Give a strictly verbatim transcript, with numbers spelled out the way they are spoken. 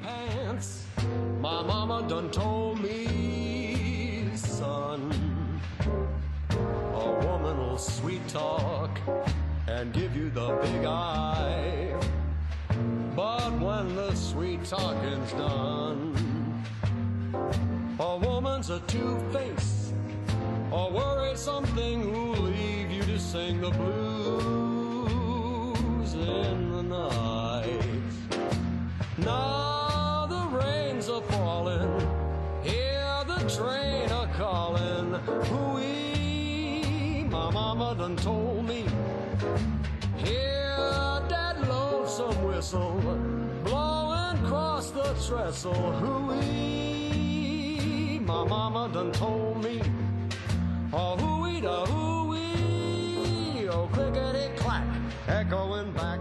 pants. My mama done told me, son, a woman will sweet talk and give you the big eye, but when the sweet talking's done, a woman's a two-face, or worried something who'll leave you to sing the blues in the night. Now the rains are falling, hear the train a calling. Hooey, my mama done told me, hear that lonesome whistle blowing across the trestle. Hooey, my mama done told me, oh hooey da hooey, oh clickety clack, echoing back.